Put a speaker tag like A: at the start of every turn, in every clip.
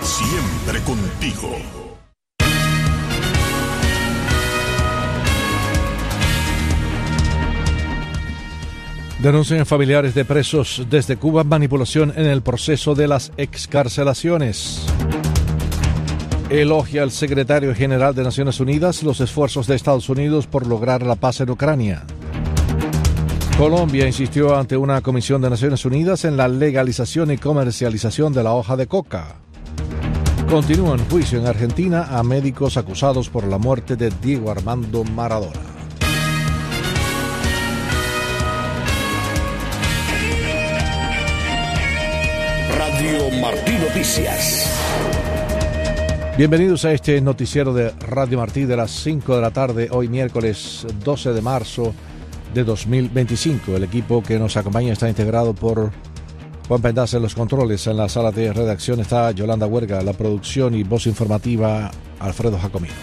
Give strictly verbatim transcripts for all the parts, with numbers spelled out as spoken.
A: Siempre contigo.
B: Denuncian familiares de presos desde Cuba manipulación en el proceso de las excarcelaciones. Elogia al secretario general de Naciones Unidas los esfuerzos de Estados Unidos por lograr la paz en Ucrania. Colombia insistió ante una comisión de Naciones Unidas en la legalización y comercialización de la hoja de coca. Continúa en juicio en Argentina a médicos acusados por la muerte de Diego Armando Maradona.
A: Radio Martí Noticias.
B: Bienvenidos a este noticiero de Radio Martí de las cinco de la tarde, hoy miércoles doce de marzo de dos mil veinticinco. El equipo que nos acompaña está integrado por Juan Pendas en los controles. En la sala de redacción está Yolanda Huerga, la producción y voz informativa Alfredo Jacomino.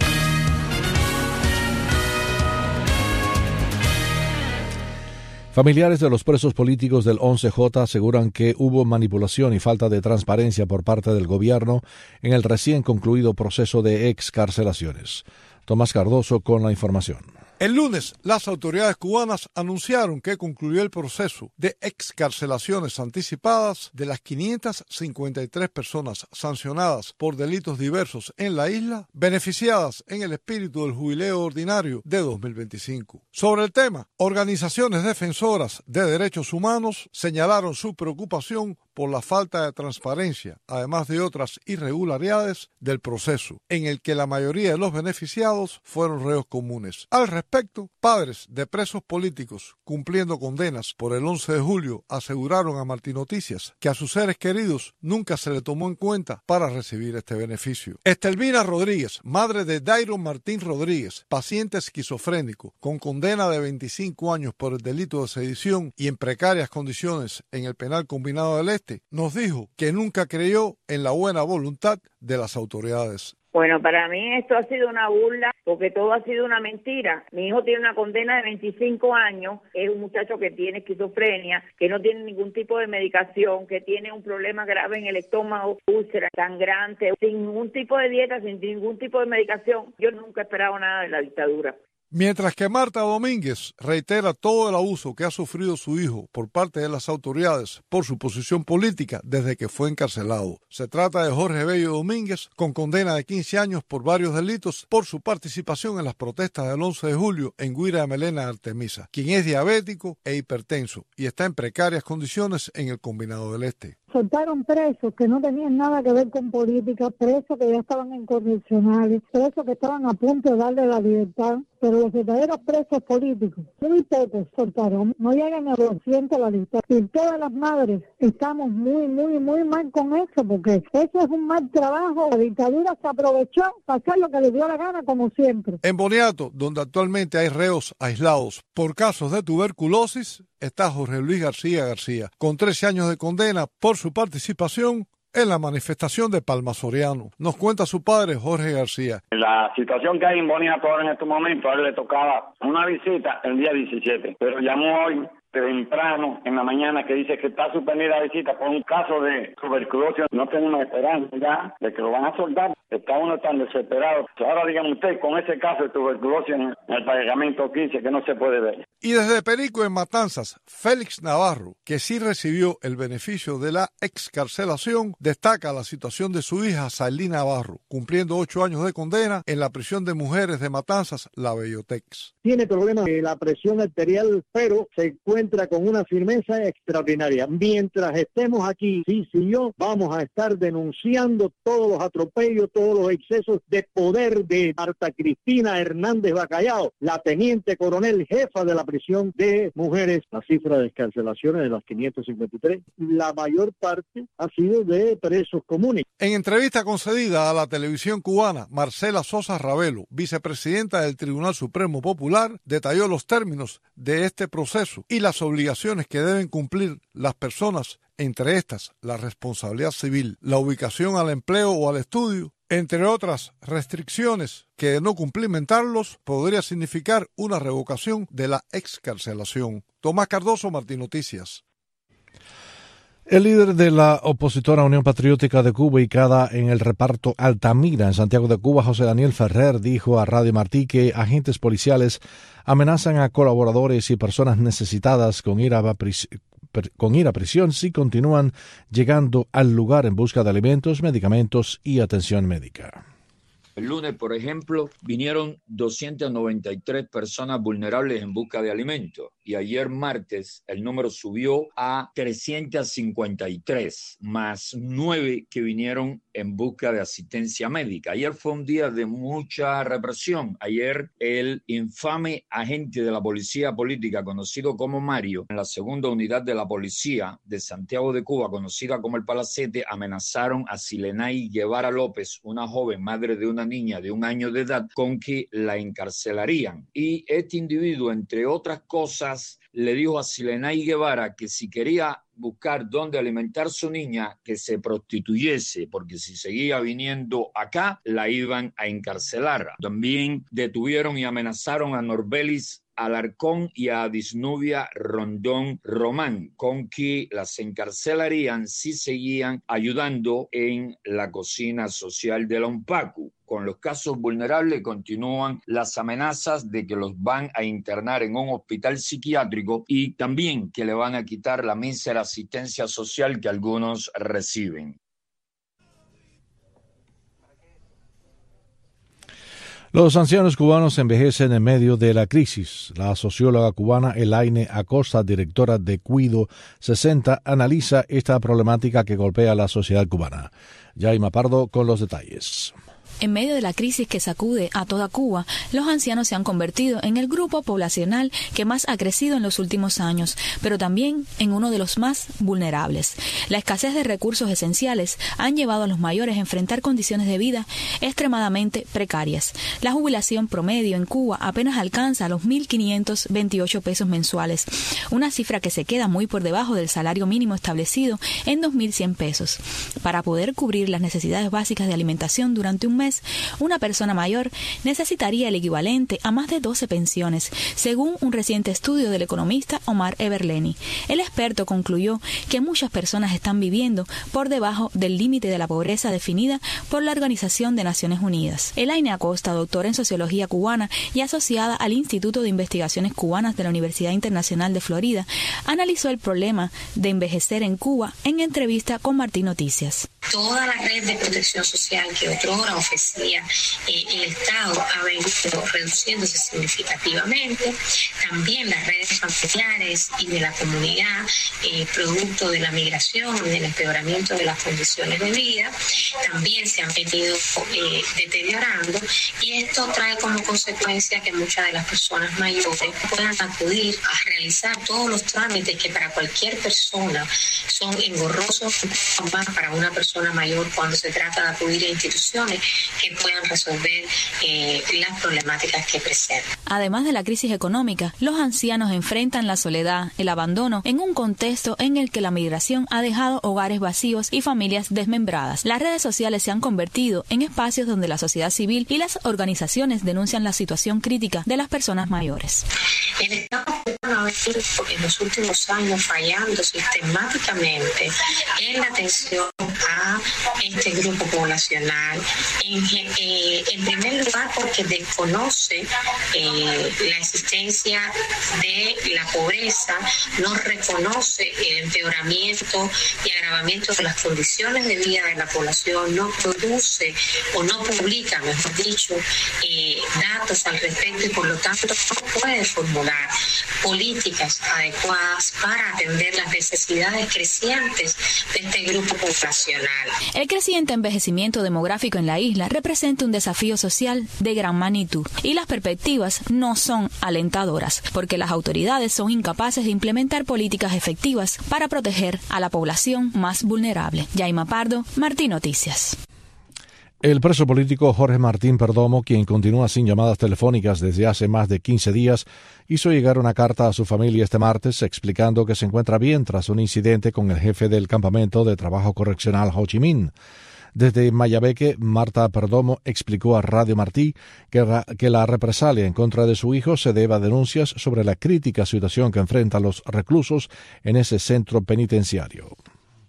B: Familiares de los presos políticos del once J aseguran que hubo manipulación y falta de transparencia por parte del gobierno en el recién concluido proceso de excarcelaciones. Tomás Cardoso con la información.
C: El lunes, las autoridades cubanas anunciaron que concluyó el proceso de excarcelaciones anticipadas de las quinientas cincuenta y tres personas sancionadas por delitos diversos en la isla, beneficiadas en el espíritu del jubileo ordinario de dos mil veinticinco. Sobre el tema, organizaciones defensoras de derechos humanos señalaron su preocupación por la falta de transparencia, además de otras irregularidades del proceso, en el que la mayoría de los beneficiados fueron reos comunes. Al respecto, padres de presos políticos cumpliendo condenas por el once de julio aseguraron a Martí Noticias que a sus seres queridos nunca se le tomó en cuenta para recibir este beneficio. Estelvina Rodríguez, madre de Dairon Martín Rodríguez, paciente esquizofrénico, con condena de veinticinco años por el delito de sedición y en precarias condiciones en el penal combinado del Este, nos dijo que nunca creyó en la buena voluntad de las autoridades.
D: Bueno, para mí esto ha sido una burla porque todo ha sido una mentira. Mi hijo tiene una condena de veinticinco años, es un muchacho que tiene esquizofrenia, que no tiene ningún tipo de medicación, que tiene un problema grave en el estómago, úlcera, sangrante, sin ningún tipo de dieta, sin ningún tipo de medicación. Yo nunca esperaba nada de la dictadura.
C: Mientras que Marta Domínguez reitera todo el abuso que ha sufrido su hijo por parte de las autoridades por su posición política desde que fue encarcelado. Se trata de Jorge Bello Domínguez, con condena de quince años por varios delitos por su participación en las protestas del once de julio en Guira de Melena, Artemisa, quien es diabético e hipertenso y está en precarias condiciones en el Combinado del Este.
E: Soltaron presos que no tenían nada que ver con política, presos que ya estaban en correccionales, presos que estaban a punto de darle la libertad, pero los verdaderos presos políticos, muy pocos soltaron, no llegan a doscientos a la lista. Y todas las madres estamos muy, muy, muy mal con eso, porque eso es un mal trabajo. La dictadura se aprovechó para hacer lo que le dio la gana, como siempre.
C: En Boniato, donde actualmente hay reos aislados por casos de tuberculosis, está Jorge Luis García García, con trece años de condena por su participación en la manifestación de Palma Soriano. Nos cuenta su padre, Jorge García.
F: La situación que hay en Boniato ahora en estos momentos, a él le tocaba una visita el día diecisiete, pero llamó hoy temprano en la mañana que dice que está suspendida la visita por un caso de tuberculosis. No tenemos esperanza ya de que lo van a soltar. Está uno tan desesperado. Ahora dígame usted, con ese caso de tuberculosis en el pagamento quince, que no se puede ver.
C: Y desde Perico en Matanzas, Félix Navarro, que sí recibió el beneficio de la excarcelación, destaca la situación de su hija Sailí Navarro, cumpliendo ocho años de condena en la prisión de mujeres de Matanzas, la Bellotex.
G: Tiene problemas de la presión arterial, pero se encuentra con una firmeza extraordinaria. Mientras estemos aquí, sí, sí, yo, vamos a estar denunciando todos los atropellos, todos los excesos de poder de Marta Cristina Hernández Bacallao, la teniente coronel jefa de la prisión de mujeres. La cifra de excarcelaciones de las quinientas cincuenta y tres, la mayor parte ha sido de presos comunes.
C: En entrevista concedida a la televisión cubana, Marcela Sosa Ravelo, vicepresidenta del Tribunal Supremo Popular, detalló los términos de este proceso y las obligaciones que deben cumplir las personas, entre estas la responsabilidad civil, la ubicación al empleo o al estudio, entre otras restricciones que de no cumplimentarlos podría significar una revocación de la excarcelación. Tomás Cardoso, Martí Noticias.
B: El líder de la opositora Unión Patriótica de Cuba, ubicada en el reparto Altamira, en Santiago de Cuba, José Daniel Ferrer, dijo a Radio Martí que agentes policiales amenazan a colaboradores y personas necesitadas con ir a, con ir a prisión si continúan llegando al lugar en busca de alimentos, medicamentos y atención médica.
H: El lunes, por ejemplo, vinieron doscientas noventa y tres personas vulnerables en busca de alimentos y ayer martes el número subió a trescientas cincuenta y tres, más nueve que vinieron en busca de asistencia médica. Ayer fue un día de mucha represión. Ayer el infame agente de la policía política, conocido como Mario, en la segunda unidad de la policía de Santiago de Cuba, conocida como el Palacete, amenazaron a Silenay Guevara López, una joven madre de una niña de un año de edad, con que la encarcelarían. Y este individuo, entre otras cosas, le dijo a Silenay Guevara que si quería buscar dónde alimentar a su niña, que se prostituyese, porque si seguía viniendo acá, la iban a encarcelar. También detuvieron y amenazaron a Norbelis Alarcón y a Disnubia Rondón Román, con que las encarcelarían si seguían ayudando en la cocina social de la UNPACU. Con los casos vulnerables continúan las amenazas de que los van a internar en un hospital psiquiátrico y también que le van a quitar la mísera asistencia social que algunos reciben.
B: Los ancianos cubanos envejecen en medio de la crisis. La socióloga cubana Elaine Acosta, directora de Cuido sesenta, analiza esta problemática que golpea a la sociedad cubana. Yaima Pardo con los detalles.
I: En medio de la crisis que sacude a toda Cuba, los ancianos se han convertido en el grupo poblacional que más ha crecido en los últimos años, pero también en uno de los más vulnerables. La escasez de recursos esenciales han llevado a los mayores a enfrentar condiciones de vida extremadamente precarias. La jubilación promedio en Cuba apenas alcanza los mil quinientos veintiocho pesos mensuales, una cifra que se queda muy por debajo del salario mínimo establecido en dos mil cien pesos. Para poder cubrir las necesidades básicas de alimentación durante un mes, una persona mayor necesitaría el equivalente a más de doce pensiones, según un reciente estudio del economista Omar Everleni. El experto concluyó que muchas personas están viviendo por debajo del límite de la pobreza definida por la Organización de Naciones Unidas. Elaine Acosta, doctora en Sociología Cubana y asociada al Instituto de Investigaciones Cubanas de la Universidad Internacional de Florida, analizó el problema de envejecer en Cuba en entrevista con Martí Noticias.
J: Toda la red de protección social que otrora ofrecía eh, el Estado ha venido reduciéndose significativamente. También las redes familiares y de la comunidad, eh, producto de la migración y del empeoramiento de las condiciones de vida, también se han venido eh, deteriorando, y esto trae como consecuencia que muchas de las personas mayores puedan acudir a realizar todos los trámites que para cualquier persona son engorrosos, más para una persona mayor cuando se trata de acudir a instituciones que puedan resolver eh, las problemáticas que presentan.
I: Además de la crisis económica, los ancianos enfrentan la soledad, el abandono, en un contexto en el que la migración ha dejado hogares vacíos y familias desmembradas. Las redes sociales se han convertido en espacios donde la sociedad civil y las organizaciones denuncian la situación crítica de las personas mayores.
J: El Estado ha venido en los últimos años fallando sistemáticamente en la atención a este grupo poblacional, en, eh, en primer lugar porque desconoce eh, la existencia de la pobreza, no reconoce el empeoramiento y agravamiento de las condiciones de vida de la población, no produce o no publica, mejor dicho, eh, datos al respecto, y por lo tanto no puede formular políticas adecuadas para atender las necesidades crecientes de este grupo poblacional.
I: El creciente envejecimiento demográfico en la isla representa un desafío social de gran magnitud, y las perspectivas no son alentadoras, porque las autoridades son incapaces de implementar políticas efectivas para proteger a la población más vulnerable. Yaima Pardo, Martí Noticias.
B: El preso político Jorge Martín Perdomo, quien continúa sin llamadas telefónicas desde hace más de quince días, hizo llegar una carta a su familia este martes explicando que se encuentra bien tras un incidente con el jefe del campamento de trabajo correccional Ho Chi Minh. Desde Mayabeque, Marta Perdomo explicó a Radio Martí que, ra- que la represalia en contra de su hijo se debe a denuncias sobre la crítica situación que enfrentan los reclusos en ese centro penitenciario.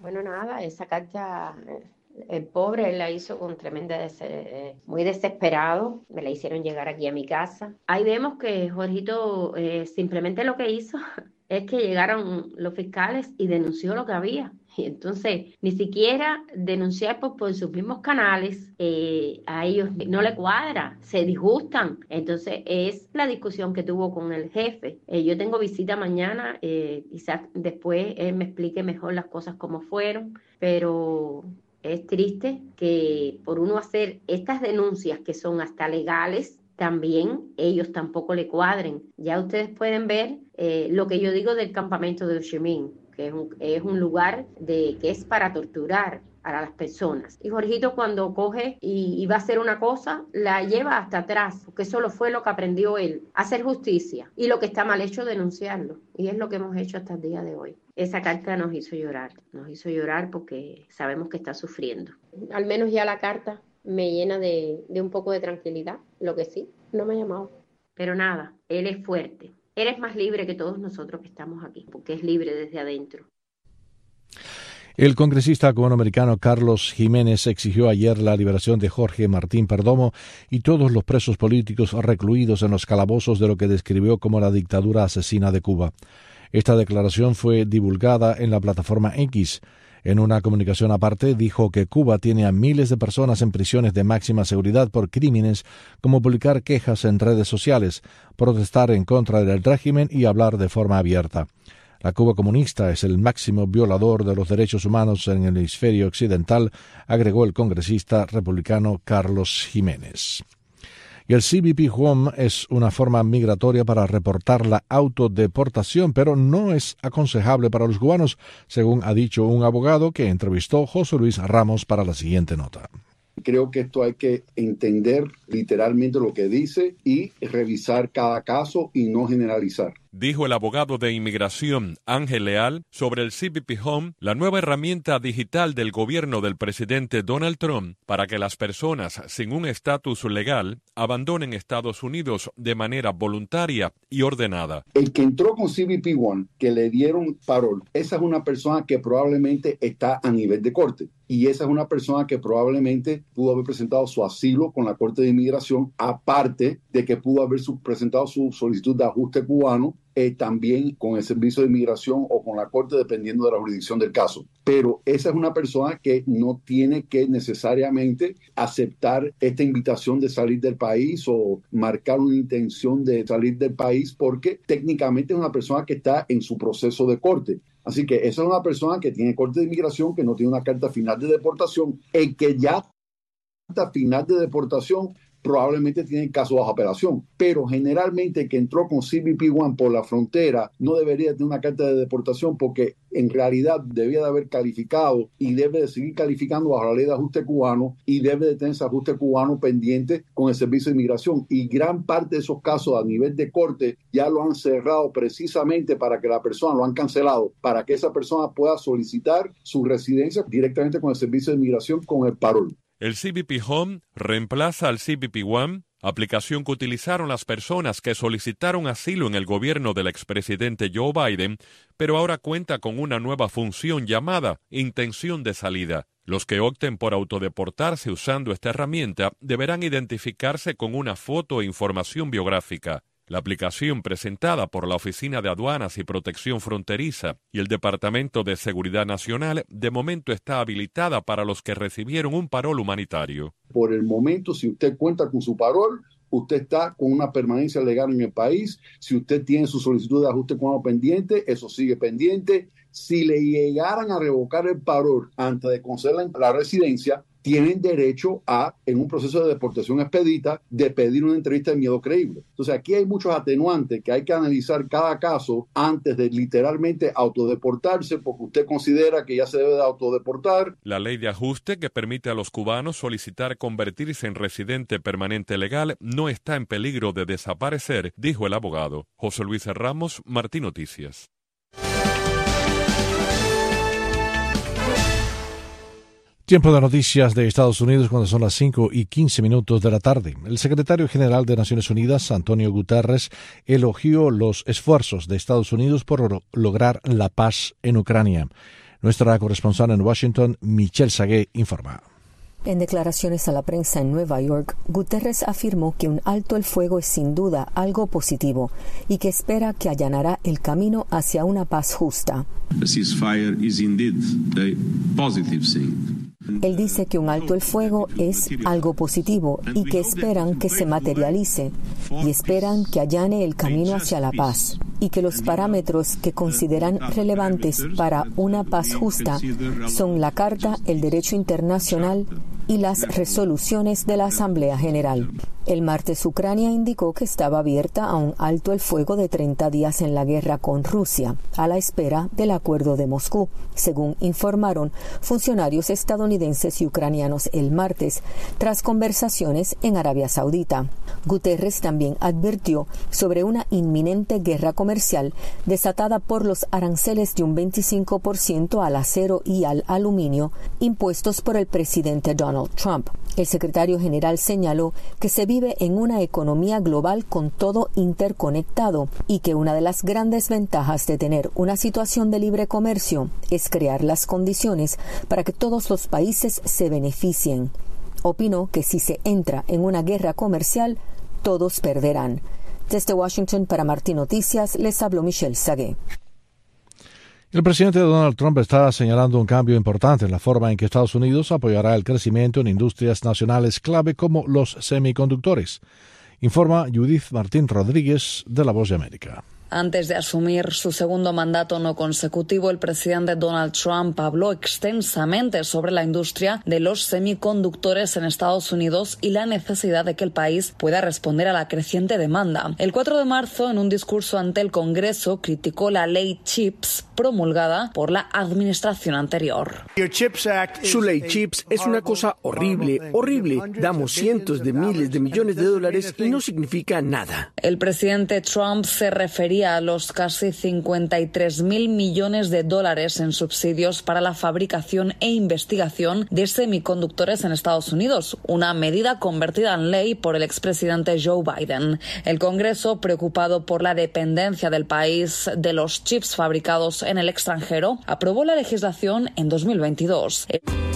K: Bueno, nada, esa carta, el pobre él la hizo con tremenda, des- muy desesperado, me la hicieron llegar aquí a mi casa. Ahí vemos que Jorgito eh, simplemente lo que hizo es que llegaron los fiscales y denunció lo que había. Y entonces, ni siquiera denunciar por, por sus mismos canales, eh, a ellos no le cuadra, se disgustan. Entonces, es la discusión que tuvo con el jefe. Eh, yo tengo visita mañana, eh, quizás después él me explique mejor las cosas como fueron, pero es triste que por uno hacer estas denuncias que son hasta legales, también ellos tampoco le cuadren. Ya ustedes pueden ver eh, lo que yo digo del campamento de Ho Chi Minh, que es un, es un lugar de, que es para torturar a las personas. Y Jorgito cuando coge y, y va a hacer una cosa, la lleva hasta atrás, porque eso lo fue lo que aprendió él, hacer justicia. Y lo que está mal hecho, denunciarlo. Y es lo que hemos hecho hasta el día de hoy. Esa carta nos hizo llorar, nos hizo llorar porque sabemos que está sufriendo. Al menos ya la carta me llena de, de un poco de tranquilidad, lo que sí, no me ha llamado. Pero nada, él es fuerte. Él es más libre que todos nosotros que estamos aquí, porque es libre desde adentro.
B: El congresista cubano-americano Carlos Jiménez exigió ayer la liberación de Jorge Martín Perdomo y todos los presos políticos recluidos en los calabozos de lo que describió como la dictadura asesina de Cuba. Esta declaración fue divulgada en la plataforma X. En una comunicación aparte, dijo que Cuba tiene a miles de personas en prisiones de máxima seguridad por crímenes como publicar quejas en redes sociales, protestar en contra del régimen y hablar de forma abierta. La Cuba comunista es el máximo violador de los derechos humanos en el hemisferio occidental, agregó el congresista republicano Carlos Jiménez. Y el C B P Home es una forma migratoria para reportar la autodeportación, pero no es aconsejable para los cubanos, según ha dicho un abogado que entrevistó José Luis Ramos para la siguiente nota.
L: Creo que esto hay que entender literalmente lo que dice y revisar cada caso y no generalizar.
M: Dijo el abogado de inmigración Ángel Leal sobre el C B P Home, la nueva herramienta digital del gobierno del presidente Donald Trump para que las personas sin un estatus legal abandonen Estados Unidos de manera voluntaria y ordenada.
L: El que entró con C B P One, que le dieron parol, esa es una persona que probablemente está a nivel de corte. Y esa es una persona que probablemente pudo haber presentado su asilo con la Corte de Inmigración, aparte de que pudo haber su, presentado su solicitud de ajuste cubano, eh, también con el Servicio de Inmigración o con la Corte, dependiendo de la jurisdicción del caso. Pero esa es una persona que no tiene que necesariamente aceptar esta invitación de salir del país o marcar una intención de salir del país, porque técnicamente es una persona que está en su proceso de corte. Así que esa es una persona que tiene corte de inmigración, que no tiene una carta final de deportación, el que ya carta final de deportación probablemente tiene caso bajo apelación, pero generalmente el que entró con C B P One por la frontera no debería tener una carta de deportación, porque en realidad debía de haber calificado y debe de seguir calificando bajo la ley de ajuste cubano y debe de tener ese ajuste cubano pendiente con el Servicio de Inmigración. Y gran parte de esos casos a nivel de corte ya lo han cerrado precisamente para que la persona, lo han cancelado, para que esa persona pueda solicitar su residencia directamente con el Servicio de Inmigración con el parol.
M: El C B P Home reemplaza al C B P One, aplicación que utilizaron las personas que solicitaron asilo en el gobierno del expresidente Joe Biden, pero ahora cuenta con una nueva función llamada intención de salida. Los que opten por autodeportarse usando esta herramienta deberán identificarse con una foto e información biográfica. La aplicación, presentada por la Oficina de Aduanas y Protección Fronteriza y el Departamento de Seguridad Nacional, de momento está habilitada para los que recibieron un parol humanitario.
L: Por el momento, si usted cuenta con su parol, usted está con una permanencia legal en el país. Si usted tiene su solicitud de ajuste cubano pendiente, eso sigue pendiente. Si le llegaran a revocar el parol antes de conceder la residencia, tienen derecho a, en un proceso de deportación expedita, de pedir una entrevista de miedo creíble. Entonces, aquí hay muchos atenuantes que hay que analizar cada caso antes de literalmente autodeportarse, porque usted considera que ya se debe de autodeportar.
M: La ley de ajuste que permite a los cubanos solicitar convertirse en residente permanente legal no está en peligro de desaparecer, dijo el abogado. José Luis Ramos, Martín Noticias.
B: Tiempo de noticias de Estados Unidos cuando son las cinco y quince minutos de la tarde. El secretario general de Naciones Unidas, Antonio Guterres, elogió los esfuerzos de Estados Unidos por lograr la paz en Ucrania. Nuestra corresponsal en Washington, Michelle Sagué, informa.
N: En declaraciones a la prensa en Nueva York, Guterres afirmó que un alto el fuego es sin duda algo positivo y que espera que allanará el camino hacia una paz justa. Él dice que un alto el fuego es algo positivo y que esperan que se materialice y esperan que allane el camino hacia la paz y que los parámetros que consideran relevantes para una paz justa son la Carta, el Derecho Internacional y las resoluciones de la Asamblea General. El martes Ucrania indicó que estaba abierta a un alto el fuego de treinta días en la guerra con Rusia, a la espera del acuerdo de Moscú, según informaron funcionarios estadounidenses y ucranianos el martes, tras conversaciones en Arabia Saudita. Guterres también advirtió sobre una inminente guerra comercial desatada por los aranceles de un veinticinco por ciento al acero y al aluminio impuestos por el presidente Donald Trump. El secretario general señaló que se vive en una economía global con todo interconectado y que una de las grandes ventajas de tener una situación de libre comercio es crear las condiciones para que todos los países se beneficien. Opinó que si se entra en una guerra comercial, todos perderán. Desde Washington para Martín Noticias les habló Michelle Sagué.
B: El presidente Donald Trump está señalando un cambio importante en la forma en que Estados Unidos apoyará el crecimiento en industrias nacionales clave como los semiconductores. Informa Judith Martín Rodríguez de La Voz de América.
O: Antes de asumir su segundo mandato no consecutivo, el presidente Donald Trump habló extensamente sobre la industria de los semiconductores en Estados Unidos y la necesidad de que el país pueda responder a la creciente demanda. El cuatro de marzo, en un discurso ante el Congreso, criticó la ley CHIPS promulgada por la administración anterior.
P: Su ley CHIPS es una cosa horrible, horrible. Damos cientos de miles de millones de dólares y no significa nada.
O: El presidente Trump se refería a los casi cincuenta y tres mil millones de dólares en subsidios para la fabricación e investigación de semiconductores en Estados Unidos, una medida convertida en ley por el expresidente Joe Biden. El Congreso, preocupado por la dependencia del país de los chips fabricados en el extranjero, aprobó la legislación en dos mil veintidós.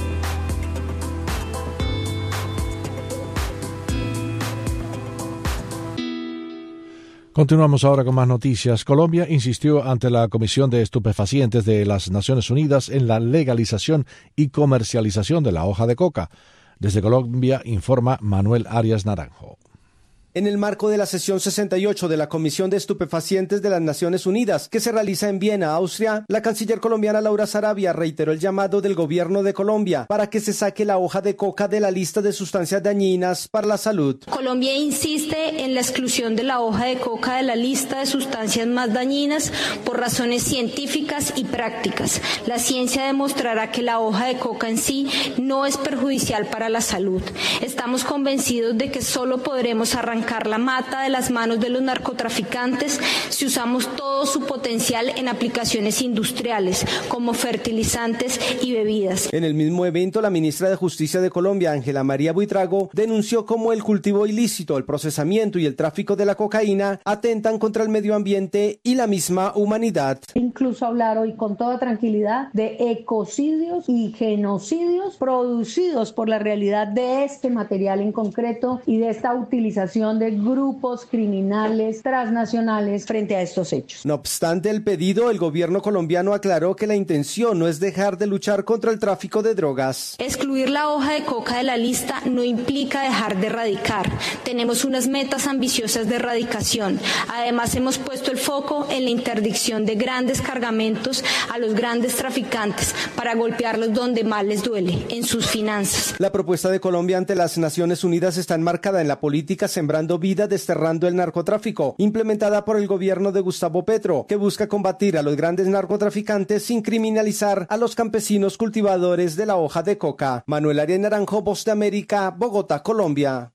B: Continuamos ahora con más noticias. Colombia insistió ante la Comisión de Estupefacientes de las Naciones Unidas en la legalización y comercialización de la hoja de coca. Desde Colombia informa Manuel Arias Naranjo.
Q: En el marco de la sesión sesenta y ocho de la Comisión de Estupefacientes de las Naciones Unidas, que se realiza en Viena, Austria, la canciller colombiana Laura Sarabia reiteró el llamado del gobierno de Colombia para que se saque la hoja de coca de la lista de sustancias dañinas para la salud.
R: Colombia insiste en la exclusión de la hoja de coca de la lista de sustancias más dañinas por razones científicas y prácticas. La ciencia demostrará que la hoja de coca en sí no es perjudicial para la salud. Estamos convencidos de que solo podremos arrancar la mata de las manos de los narcotraficantes si usamos todo su potencial en aplicaciones industriales como fertilizantes y bebidas.
Q: En el mismo evento, la ministra de Justicia de Colombia, Ángela María Buitrago, denunció cómo el cultivo ilícito, el procesamiento y el tráfico de la cocaína atentan contra el medio ambiente y la misma humanidad.
S: Incluso hablar hoy con toda tranquilidad de ecocidios y genocidios producidos por la realidad de este material en concreto y de esta utilización de grupos criminales transnacionales frente a estos hechos.
Q: No obstante el pedido, el gobierno colombiano aclaró que la intención no es dejar de luchar contra el tráfico de drogas.
R: Excluir la hoja de coca de la lista no implica dejar de erradicar. Tenemos unas metas ambiciosas de erradicación. Además, hemos puesto el foco en la interdicción de grandes cargamentos a los grandes traficantes para golpearlos donde más les duele, en sus finanzas.
Q: La propuesta de Colombia ante las Naciones Unidas está enmarcada en la política Sembrando Vida Desterrando el Narcotráfico, implementada por el gobierno de Gustavo Petro, que busca combatir a los grandes narcotraficantes sin criminalizar a los campesinos cultivadores de la hoja de coca. Manuel Arias Naranjo, Voz de América, Bogotá, Colombia.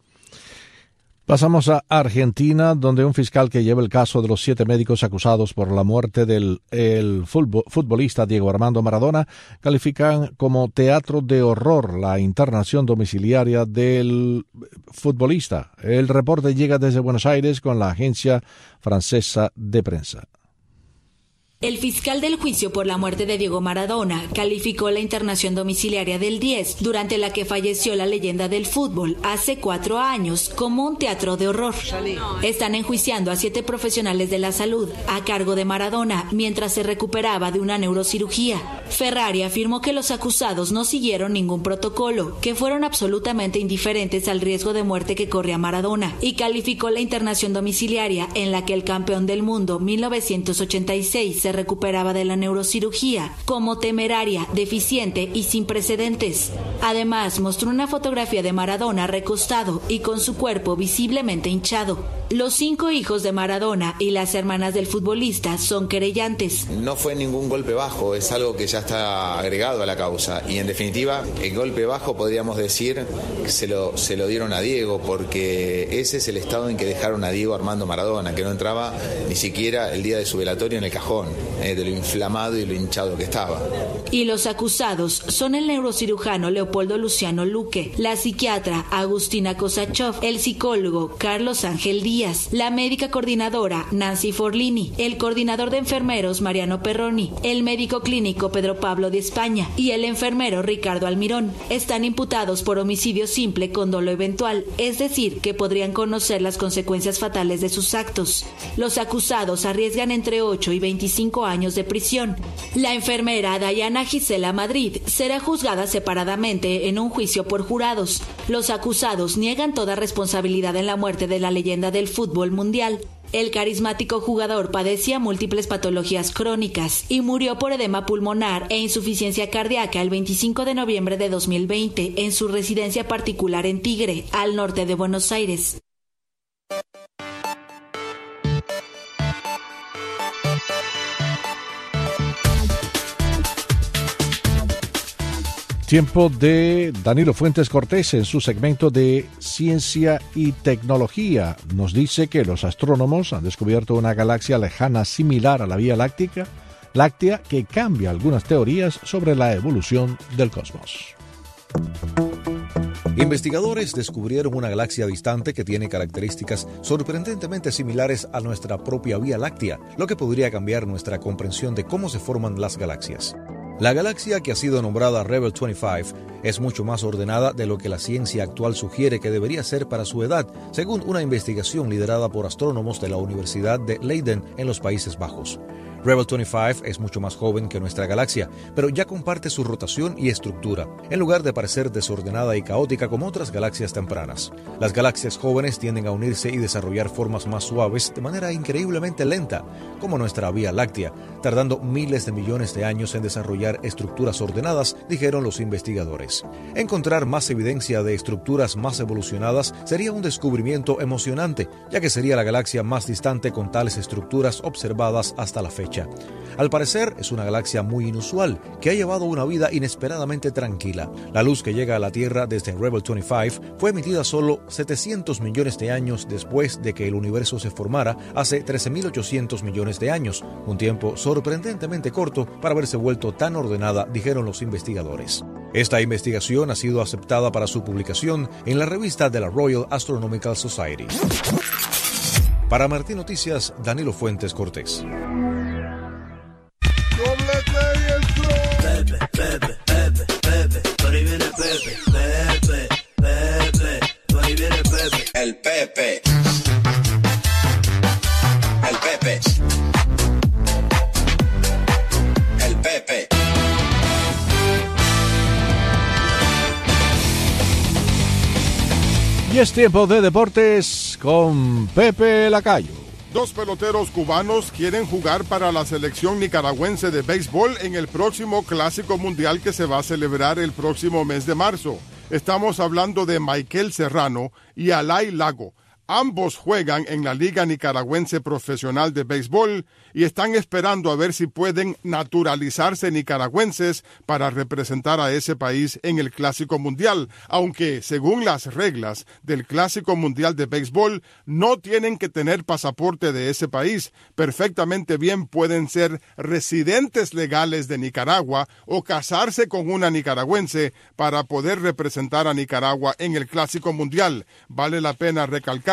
B: Pasamos a Argentina, donde un fiscal que lleva el caso de los siete médicos acusados por la muerte del el futbolista Diego Armando Maradona califican como teatro de horror la internación domiciliaria del futbolista. El reporte llega desde Buenos Aires con la agencia francesa de prensa.
T: El fiscal del juicio por la muerte de Diego Maradona calificó la internación domiciliaria del diez, durante la que falleció la leyenda del fútbol hace cuatro años, como un teatro de horror. Están enjuiciando a siete profesionales de la salud a cargo de Maradona mientras se recuperaba de una neurocirugía. Ferrari afirmó que los acusados no siguieron ningún protocolo, que fueron absolutamente indiferentes al riesgo de muerte que corría Maradona, y calificó la internación domiciliaria en la que el campeón del mundo mil novecientos ochenta y seis se recuperaba de la neurocirugía como temeraria, deficiente y sin precedentes. Además, mostró una fotografía de Maradona recostado y con su cuerpo visiblemente hinchado. Los cinco hijos de Maradona y las hermanas del futbolista son querellantes.
U: No fue ningún golpe bajo, es algo que ya está agregado a la causa. Y en definitiva, el golpe bajo podríamos decir que se lo, se lo dieron a Diego, porque ese es el estado en que dejaron a Diego Armando Maradona, que no entraba ni siquiera el día de su velatorio en el cajón, eh, de lo inflamado y lo hinchado que estaba.
T: Y los acusados son el neurocirujano Leopoldo Luciano Luque, la psiquiatra Agustina Kosachov, el psicólogo Carlos Ángel Díaz, la médica coordinadora Nancy Forlini, el coordinador de enfermeros Mariano Perroni, el médico clínico Pedro Pablo de España y el enfermero Ricardo Almirón. Están imputados por homicidio simple con dolo eventual, es decir, que podrían conocer las consecuencias fatales de sus actos. Los acusados arriesgan entre ocho y veinticinco años de prisión. La enfermera Dayana Gisela Madrid será juzgada separadamente en un juicio por jurados. Los acusados niegan toda responsabilidad en la muerte de la leyenda del fútbol mundial. El carismático jugador padecía múltiples patologías crónicas y murió por edema pulmonar e insuficiencia cardíaca el veinticinco de noviembre de dos mil veinte en su residencia particular en Tigre, al norte de Buenos Aires.
B: Tiempo de Danilo Fuentes Cortés en su segmento de Ciencia y Tecnología. Nos dice que los astrónomos han descubierto una galaxia lejana similar a la Vía Láctea, láctea que cambia algunas teorías sobre la evolución del cosmos.
V: Investigadores descubrieron una galaxia distante que tiene características sorprendentemente similares a nuestra propia Vía Láctea, lo que podría cambiar nuestra comprensión de cómo se forman las galaxias. La galaxia, que ha sido nombrada Rebel veinticinco, es mucho más ordenada de lo que la ciencia actual sugiere que debería ser para su edad, según una investigación liderada por astrónomos de la Universidad de Leiden en los Países Bajos. Rebel veinticinco es mucho más joven que nuestra galaxia, pero ya comparte su rotación y estructura, en lugar de parecer desordenada y caótica como otras galaxias tempranas. Las galaxias jóvenes tienden a unirse y desarrollar formas más suaves de manera increíblemente lenta, como nuestra Vía Láctea, tardando miles de millones de años en desarrollar estructuras ordenadas, dijeron los investigadores. Encontrar más evidencia de estructuras más evolucionadas sería un descubrimiento emocionante, ya que sería la galaxia más distante con tales estructuras observadas hasta la fecha. Al parecer, es una galaxia muy inusual, que ha llevado una vida inesperadamente tranquila. La luz que llega a la Tierra desde Rebel veinticinco fue emitida solo setecientos millones de años después de que el universo se formara hace trece mil ochocientos millones de años, un tiempo sorprendentemente corto para haberse vuelto tan ordenada, dijeron los investigadores. Esta investigación ha sido aceptada para su publicación en la revista de la Royal Astronomical Society. Para Martín Noticias, Danilo Fuentes Cortés.
W: Pepe, Pepe, Pepe, Pepe, por ahí viene Pepe, Pepe, Pepe, por ahí viene Pepe. El Pepe, el Pepe, el Pepe.
B: Y es tiempo de deportes con Pepe Lacayo.
X: Dos peloteros cubanos quieren jugar para la selección nicaragüense de béisbol en el próximo Clásico Mundial que se va a celebrar el próximo mes de marzo. Estamos hablando de Maikel Serrano y Alay Lago. Ambos juegan en la Liga Nicaragüense Profesional de Béisbol y están esperando a ver si pueden naturalizarse nicaragüenses para representar a ese país en el Clásico Mundial, aunque según las reglas del Clásico Mundial de Béisbol no tienen que tener pasaporte de ese país. Perfectamente bien pueden ser residentes legales de Nicaragua o casarse con una nicaragüense para poder representar a Nicaragua en el Clásico Mundial. Vale la pena recalcar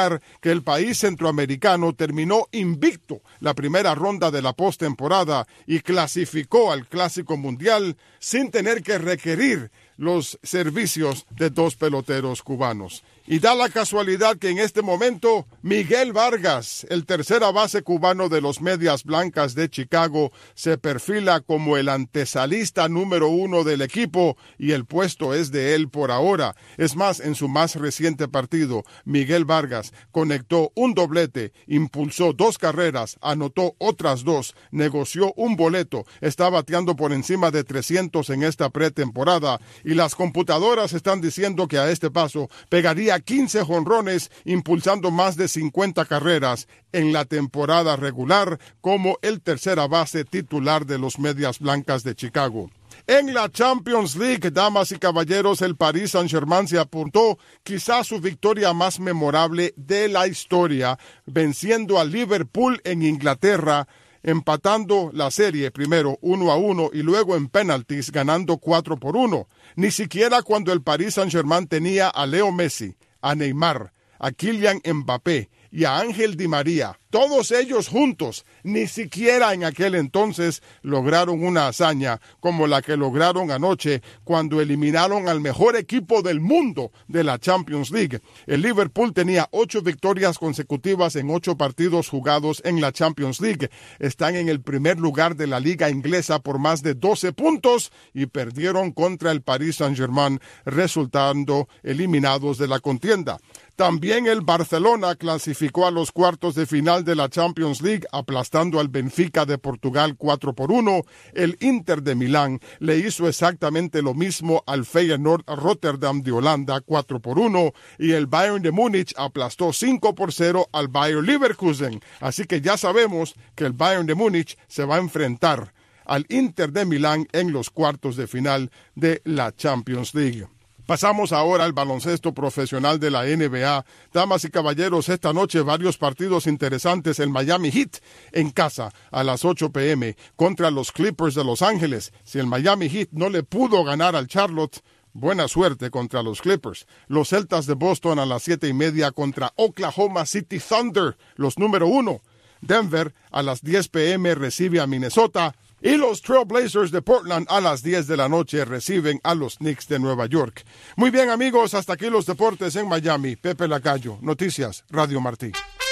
X: destacar que el país centroamericano terminó invicto la primera ronda de la postemporada y clasificó al Clásico Mundial sin tener que requerir los servicios de dos peloteros cubanos. Y da la casualidad que en este momento Miguel Vargas, el tercera base cubano de los Medias Blancas de Chicago, se perfila como el antesalista número uno del equipo y el puesto es de él por ahora. Es más, en su más reciente partido, Miguel Vargas conectó un doblete, impulsó dos carreras, anotó otras dos, negoció un boleto, está bateando por encima de trescientos en esta pretemporada y las computadoras están diciendo que a este paso pegaría quince jonrones, impulsando más de cincuenta carreras en la temporada regular como el tercera base titular de los Medias Blancas de Chicago. En la Champions League, damas y caballeros, el Paris Saint-Germain se apuntó quizás su victoria más memorable de la historia, venciendo al Liverpool en Inglaterra, empatando la serie primero uno a uno y luego en penaltis ganando cuatro por uno. Ni siquiera cuando el Paris Saint-Germain tenía a Leo Messi, a Neymar, a Kylian Mbappé y a Ángel Di María, todos ellos juntos, ni siquiera en aquel entonces lograron una hazaña como la que lograron anoche cuando eliminaron al mejor equipo del mundo de la Champions League. El Liverpool tenía ocho victorias consecutivas en ocho partidos jugados en la Champions League. Están en el primer lugar de la liga inglesa por más de doce puntos y perdieron contra el Paris Saint-Germain, resultando eliminados de la contienda. También el Barcelona clasificó a los cuartos de final de la Champions League, aplastando al Benfica de Portugal cuatro por uno. El Inter de Milán le hizo exactamente lo mismo al Feyenoord Rotterdam de Holanda cuatro por uno. Y el Bayern de Múnich aplastó cinco por cero al Bayer Leverkusen. Así que ya sabemos que el Bayern de Múnich se va a enfrentar al Inter de Milán en los cuartos de final de la Champions League. Pasamos ahora al baloncesto profesional de la N B A. Damas y caballeros, esta noche varios partidos interesantes. El Miami Heat en casa a las ocho p m contra los Clippers de Los Ángeles. Si el Miami Heat no le pudo ganar al Charlotte, buena suerte contra los Clippers. Los Celtas de Boston a las siete y media contra Oklahoma City Thunder, los número uno. Denver a las diez p m recibe a Minnesota. Y los Trail Blazers de Portland a las diez de la noche reciben a los Knicks de Nueva York. Muy bien, amigos, hasta aquí los deportes en Miami. Pepe Lacayo, Noticias, Radio Martí.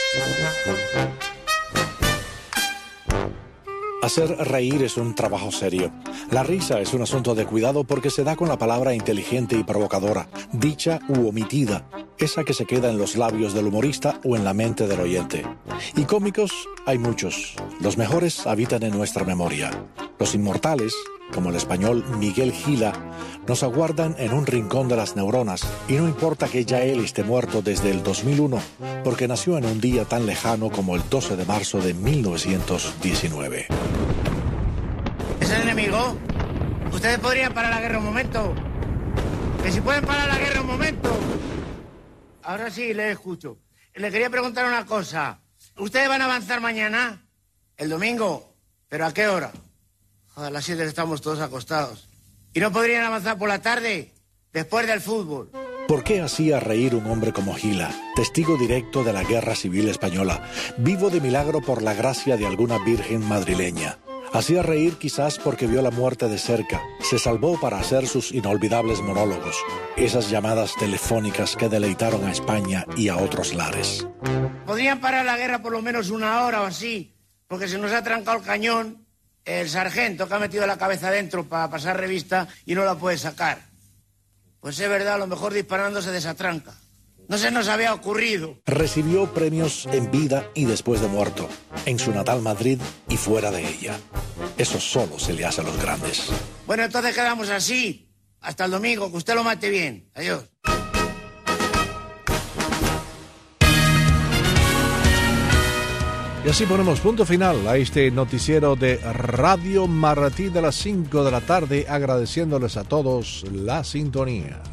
B: Hacer reír es un trabajo serio. La risa es un asunto de cuidado porque se da con la palabra inteligente y provocadora, dicha u omitida, esa que se queda en los labios del humorista o en la mente del oyente. Y cómicos hay muchos. Los mejores habitan en nuestra memoria. Los inmortales, como el español Miguel Gila, nos aguardan en un rincón de las neuronas y no importa que ya él esté muerto desde el dos mil uno, porque nació en un día tan lejano como el doce de marzo de mil novecientos diecinueve.
A: ¿Es el enemigo? ¿Ustedes podrían parar la guerra un momento? ¿Que si pueden parar la guerra un momento? Ahora sí, les escucho. Le quería preguntar una cosa. ¿Ustedes van a avanzar mañana? ¿El domingo? ¿Pero a qué hora? A las siete estamos todos acostados. ¿Y no podrían avanzar por la tarde? Después del fútbol.
B: ¿Por qué hacía reír un hombre como Gila, testigo directo de la Guerra Civil Española, vivo de milagro por la gracia de alguna virgen madrileña? Hacía reír quizás porque vio la muerte de cerca, se salvó para hacer sus inolvidables monólogos, esas llamadas telefónicas que deleitaron a España y a otros lares.
A: Podrían parar la guerra por lo menos una hora o así, porque se nos ha trancado el cañón, el sargento que ha metido la cabeza dentro para pasar revista y no la puede sacar. Pues es verdad, a lo mejor disparando se desatranca. No se nos había ocurrido.
B: Recibió premios en vida y después de muerto, en su natal Madrid y fuera de ella. Eso solo se le hace a los grandes.
A: Bueno, entonces quedamos así. Hasta el domingo, que usted lo mate bien. Adiós.
B: Y así ponemos punto final a este noticiero de Radio Martí de las cinco de la tarde, agradeciéndoles a todos la sintonía.